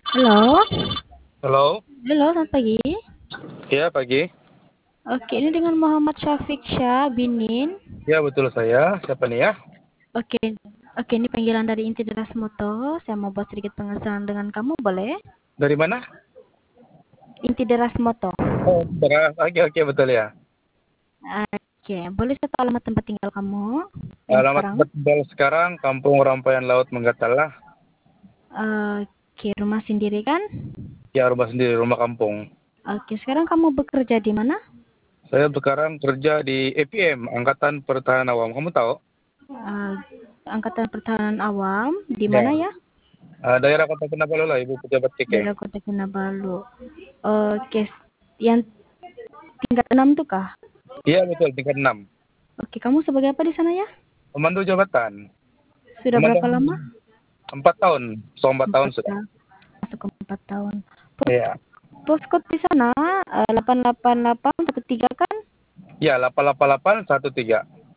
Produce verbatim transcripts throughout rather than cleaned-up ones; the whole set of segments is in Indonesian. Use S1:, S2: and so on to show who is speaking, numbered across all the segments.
S1: Halo?
S2: Halo?
S1: Halo, selamat pagi.
S2: Iya, pagi.
S1: Oke, ini dengan Muhammad Syafiq Syah Binin.
S2: Ya, betul saya. Siapa nih ya?
S1: Oke, oke ini panggilan dari Inti Deras Moto. Saya mau buat sedikit pengenalan dengan kamu, boleh?
S2: Dari mana?
S1: Inti Deras Moto.
S2: Oh, beras. Oke, oke, betul ya.
S1: Oke, boleh saya tahu alamat tempat tinggal kamu yang
S2: Alamat
S1: sekarang?
S2: tempat tinggal sekarang, Kampung Rampayan Laut Menggatala.
S1: Oke, rumah sendiri kan?
S2: Ya, rumah sendiri, rumah kampung.
S1: Oke, sekarang kamu bekerja di mana?
S2: Saya sekarang kerja di A P M, Angkatan Pertahanan Awam. Kamu tahu?
S1: Eh, Angkatan Pertahanan Awam, di
S2: Ya.
S1: mana ya?
S2: Eh, daerah Kota Kinabalu lah, Ibu Pejabat K K.
S1: Daerah Kota Kinabalu. Oke, yang tingkat enam tuh kah?
S2: Iya, betul, tingkat enam.
S1: Oke, kamu sebagai apa di sana ya?
S2: Pemandu jabatan.
S1: Sudah
S2: Pemandu
S1: berapa lama?
S2: empat tahun. So, empat tahun
S1: Empat
S2: sudah.
S1: tahun. Masuk ke empat tahun. Pos
S2: Iya.
S1: Postcode di sana eh, delapan delapan delapan satu tiga kan?
S2: Ya, delapan delapan delapan satu tiga.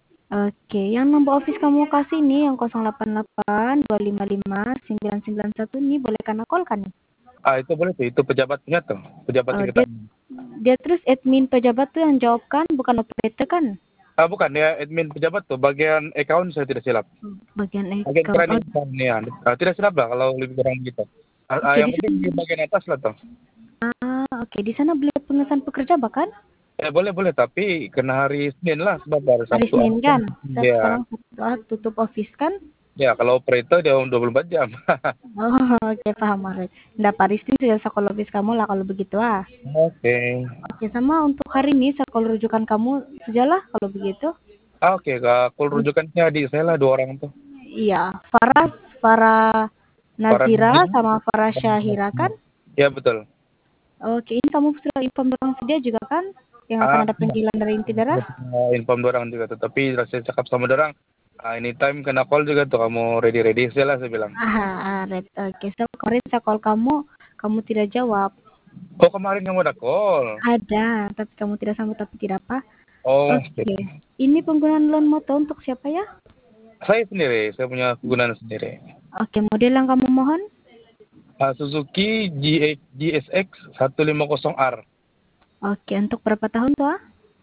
S1: Oke, yang nomor office kamu kasih nih yang nol delapan delapan dua lima lima sembilan sembilan satu nih boleh kena call kan?
S2: Ah, itu boleh tuh. Itu pejabatnya tuh. Pejabat
S1: Eh, dia
S2: tingkatan.
S1: dia terus admin pejabat tuh yang jawab kan, bukan operator kan?
S2: Ah, bukan ya, admin pejabat tuh, bagian account saya tidak silap.
S1: Bagian
S2: Bagian
S1: account. Oh,
S2: training kan ya. Ah, tidak silap lah kalau lebih kurang begitu. Ah, ah,
S1: oke
S2: yang
S1: di
S2: penting di
S1: sana.
S2: bagian atas lah tuh.
S1: Ah, oke di sana beliau pengesahan pekerja bahkan
S2: Eh, boleh boleh, tapi kena hari Senin lah sebab hari
S1: hari
S2: Sabtu.
S1: Senin kan?
S2: Ya,
S1: Sekarang Sabtu ah, tutup office kan?
S2: ya kalau operator dia dua puluh empat jam.
S1: Oh, oke paham Maret. Nggak Paristin sudah psikologis kamu lah kalau begitu ah.
S2: Oke.
S1: Oke, sama untuk hari ini sekolah rujukan kamu sejalah kalau begitu.
S2: Ah, oke, Kak. Kalau rujukannya adik saya lah dua orang tuh.
S1: Iya, Farah, Farah
S2: Para
S1: Nazira sama Farah Syahira kan?
S2: ya betul.
S1: Oke, ini kamu sudah inform orang sedia juga kan? Yang akan
S2: Ah,
S1: ada panggilan dari inti darah?
S2: ya, inform dua orang juga tuh. Tapi saya cakap sama dia orang, ah, anytime kena call juga tuh kamu ready-ready saya lah saya bilang.
S1: Ah, ah, red. Oke, so kemarin saya call kamu, kamu tidak jawab.
S2: Oh, kemarin kamu ada call.
S1: Ada, tapi kamu tidak sanggup tapi tidak apa.
S2: Oh, oke.
S1: Oke, ini penggunaan loan motor untuk siapa ya?
S2: Saya sendiri, saya punya kegunaan sendiri.
S1: Oke, model yang kamu mohon?
S2: Ah, Suzuki G S X seratus lima puluh R.
S1: Oke, untuk berapa tahun tuh? Ah?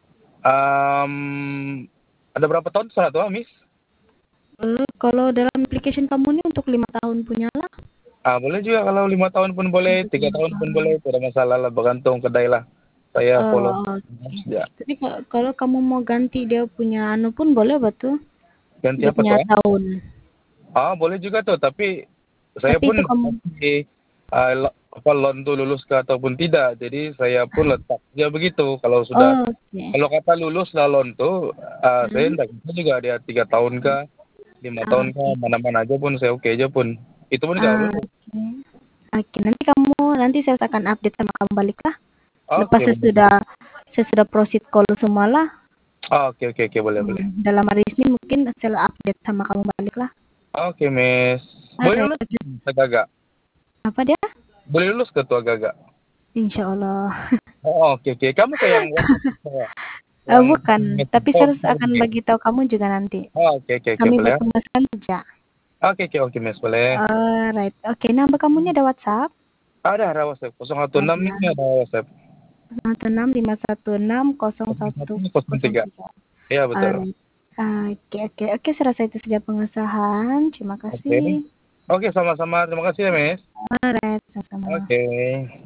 S2: Um, ada berapa tahun salah tuh, Miss?
S1: Eh, kalau dalam application kamu ini untuk lima tahun punya lah.
S2: Ah, boleh juga kalau lima tahun pun boleh,
S1: Untuk
S2: tiga
S1: lima
S2: tahun pun
S1: tahun.
S2: boleh, tidak masalah lah, bergantung kedai lah. Saya follow.
S1: Oh, oke.
S2: Ya.
S1: Tapi ka- kalau kamu mau ganti dia punya anu pun boleh betul.
S2: Ganti
S1: Dia
S2: apa
S1: punya
S2: tuh?
S1: tahun.
S2: Ah, boleh juga tuh, tapi saya
S1: Tapi itu
S2: pun
S1: kamu
S2: masih ah, lo- apa loan tuh lulus ke ataupun tidak. Jadi saya pun letak ya begitu. Kalau sudah
S1: oh, oke.
S2: kalau kata lulus lah loan tuh, ah, saya
S1: Hmm?
S2: tidak bisa juga dia tiga tahun kah, lima tahun kah,
S1: Oke.
S2: mana-mana aja pun saya oke aja pun. Itu pun nggak
S1: Ah,
S2: lulus.
S1: Oke. Oke, nanti kamu nanti saya akan update sama kamu balik lah. Lepas
S2: Oke,
S1: saya
S2: boleh.
S1: sudah saya sudah proceed call semua lah.
S2: Ah, oke, oke, oke, boleh, boleh.
S1: Hmm, dalam hari ini mungkin saya update sama kamu balik lah.
S2: Oke, Miss. Boleh
S1: Alright.
S2: lulus agak-agak.
S1: Apa dia?
S2: Boleh lulus ke tuh agak-agak.
S1: Insya Allah.
S2: Oh, oke, oke. Kamu kayak yang WhatsApp saya.
S1: Eh,
S2: Yang
S1: bukan, tapi
S2: oh,
S1: saya akan
S2: oke.
S1: bagi tahu kamu juga nanti.
S2: Oh, oke, oke, oke,
S1: Kami
S2: boleh.
S1: berpemaskan saja.
S2: Oke, oke, oke, Miss, boleh.
S1: Alright. Oke, nama kamu ini ada WhatsApp?
S2: Ada, ada WhatsApp. nol satu enam
S1: Ada.
S2: ini ada WhatsApp.
S1: satu enam lima satu enam nol satu
S2: nol
S1: nol
S2: tiga.
S1: tiga.
S2: Iya, betul.
S1: Alright. Oke, oke, oke. Saya rasa itu saja pengesahan. Terima
S2: Oke.
S1: kasih.
S2: Oke, sama-sama. Terima kasih ya, Miss.
S1: Alright, sama-sama.
S2: Oke.